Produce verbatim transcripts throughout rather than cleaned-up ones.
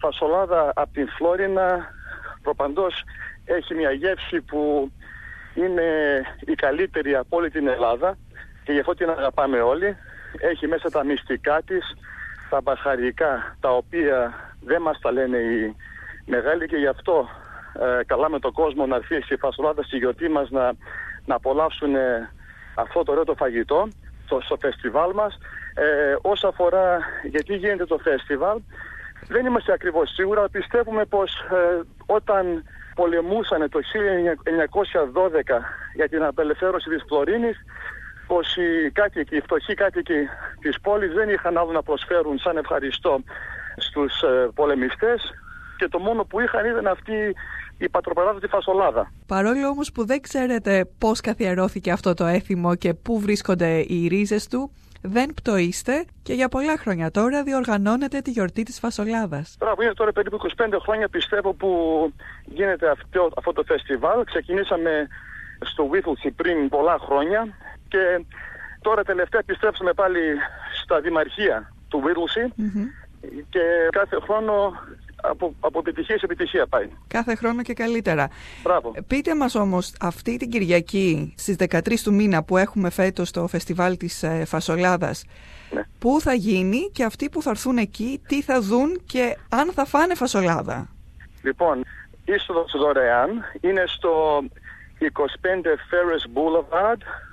φασολάδα από την Φλόρινα προπαντός έχει μια γεύση που είναι η καλύτερη από όλη την Ελλάδα και γι' αυτό την αγαπάμε όλοι. Έχει μέσα τα μυστικά της, τα μπαχαρικά, τα οποία δεν μας τα λένε οι μεγάλοι και γι' αυτό ε, καλάμε τον κόσμο να έρθει στη φασολάδα στη γιορτή μας να, να απολαύσουν ε, αυτό το ωραίο το φαγητό το, στο φεστιβάλ μας. Ε, όσο αφορά γιατί γίνεται το φεστιβάλ, δεν είμαστε ακριβώς σίγουρα. Πιστεύουμε πως ε, όταν πολεμούσαν το χίλια εννιακόσια δώδεκα για την απελευθέρωση της Φλωρίνης, πως οι κάτοικοι, οι φτωχοί κάτοικοι της πόλης δεν είχαν άλλο να προσφέρουν σαν ευχαριστώ στους ε, πολεμιστές και το μόνο που είχαν ήταν αυτή η πατροπαράδοτη φασολάδα. Παρόλο όμως που δεν ξέρετε πώς καθιερώθηκε αυτό το έθιμο και πού βρίσκονται οι ρίζες του, δεν πτωείστε και για πολλά χρόνια τώρα διοργανώνετε τη γιορτή της φασολάδας. Μπράβο, είναι τώρα περίπου είκοσι πέντε χρόνια πιστεύω που γίνεται αυτό, αυτό το φεστιβάλ. Ξεκινήσαμε στο Whittlesey πριν πολλά χρόνια και τώρα τελευταία επιστρέψαμε πάλι στα δημαρχία του Whittlesey mm-hmm. και κάθε χρόνο από, από επιτυχία σε επιτυχία πάει. Κάθε χρόνο και καλύτερα. Μπράβο. Πείτε μας όμως αυτή την Κυριακή στις δεκατρείς του μήνα που έχουμε φέτος το φεστιβάλ της ε, φασολάδας, ναι. Πού θα γίνει και αυτοί που θα έρθουν εκεί τι θα δουν και αν θα φάνε φασολάδα. Λοιπόν, είσοδος δωρεάν είναι στο είκοσι πέντε Ferris Boulevard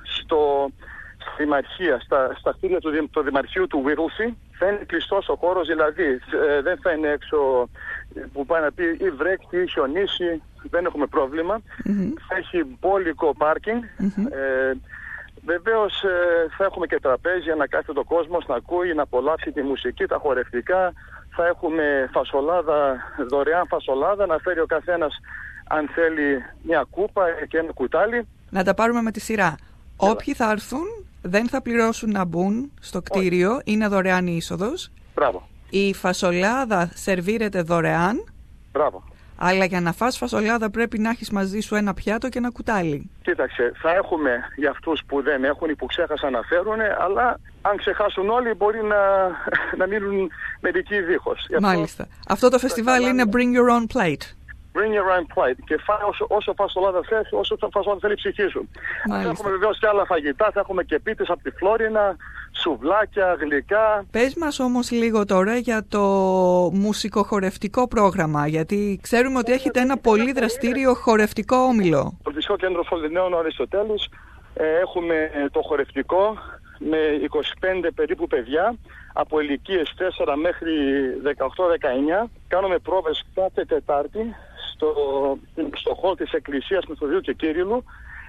στο Δημαρχία, στα, στα κτίρια του, του Δημαρχείου του Whittlesey. Θα είναι κλειστός ο χώρος, δηλαδή ε, δεν θα είναι έξω που πάει να πει ή βρέξει ή χιονίσει, δεν έχουμε πρόβλημα. Mm-hmm. Θα έχει μπόλικο πάρκινγκ. Mm-hmm. Ε, βεβαίως ε, θα έχουμε και τραπέζια να κάθεται το κόσμος να ακούει, να απολαύσει τη μουσική, τα χορευτικά. Θα έχουμε φασολάδα, δωρεάν φασολάδα, να φέρει ο καθένας αν θέλει μια κούπα και ένα κουτάλι. Να τα πάρουμε με τη σειρά. Έλα. Όποιοι θα έρθουν δεν θα πληρώσουν να μπουν στο κτίριο, όχι. Είναι δωρεάν η είσοδος. Μπράβο. Η φασολάδα σερβίρεται δωρεάν. Μπράβο. Αλλά για να φας φασολάδα πρέπει να έχεις μαζί σου ένα πιάτο και ένα κουτάλι. Κοίταξε, θα έχουμε για αυτούς που δεν έχουν ή που ξέχασαν να φέρουν, αλλά αν ξεχάσουν όλοι μπορεί να, να μείνουν μερικοί δίχως. Μάλιστα. Αυτό, αυτό το φεστιβάλ είναι Bring Your Own Plate. Bring your own plate. Και φάει όσο, όσο φασολάδα θες, όσο φασολάδα θέλει η ψυχή σου. Μάλιστα. Θα έχουμε βεβαίως και άλλα φαγητά, θα έχουμε και πίτες από τη Φλόρινα, σουβλάκια, γλυκά. Πες μας όμως λίγο τώρα για το μουσικοχορευτικό πρόγραμμα, γιατί ξέρουμε ότι έχετε ένα πολύ δραστήριο χορευτικό όμιλο. Το Φυσικό Κέντρο Φολυναίων Αριστοτέλους ε, έχουμε το χορευτικό με είκοσι πέντε περίπου παιδιά από ηλικίες τέσσερα μέχρι δεκαοκτώ δεκαεννιά. Κάνουμε πρόβες κάθε Τετάρτη στο, στο χώρο της Εκκλησίας Μεθοδίου και Κύριλλου.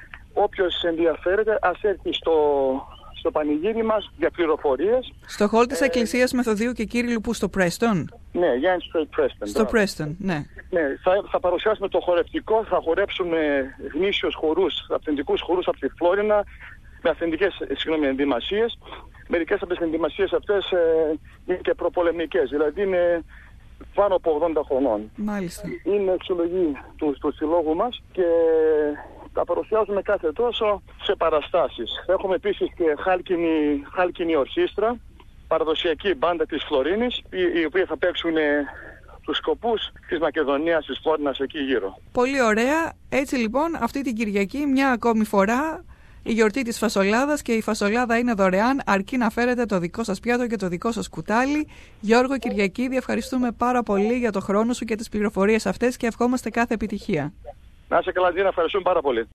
Όποιος ενδιαφέρεται ας έρθει στο, στο πανηγύρι μας για πληροφορίες. Στο χώρο της ε, Εκκλησίας Μεθοδίου και Κύριλλου που στο Preston? Ναι, Γιάννη Street Preston. Στο Preston, ναι. Ναι, θα, θα παρουσιάσουμε το χορευτικό, θα χορέψουμε γνήσιους χορούς, αυθεντικούς χορούς από τη Φλόρινα, με αυθεντικές συγγνώμη, ενδυμασίες. Μερικές από τις ενδυμασίες αυτές ε, είναι και προπολεμικές, δηλαδή είναι πάνω από ογδόντα χρονών. Μάλιστα. Είναι εξολογή του, του συλλόγου μας και τα παρουσιάζουμε κάθε τόσο σε παραστάσεις. Έχουμε επίσης και χάλκινη, χάλκινη ορχήστρα, παραδοσιακή μπάντα της Φλωρίνης, οι, οι οποίοι θα παίξουν τους σκοπούς της Μακεδονίας, της Φλόρινας εκεί γύρω. Πολύ ωραία. Έτσι λοιπόν αυτή την Κυριακή μια ακόμη φορά η γιορτή της φασολάδας και η φασολάδα είναι δωρεάν, αρκεί να φέρετε το δικό σας πιάτο και το δικό σας κουτάλι. Γιώργο Κυριακίδη, ευχαριστούμε πάρα πολύ για το χρόνο σου και τις πληροφορίες αυτές και ευχόμαστε κάθε επιτυχία. Να είσαι καλά, Δίνα, ευχαριστούμε πάρα πολύ.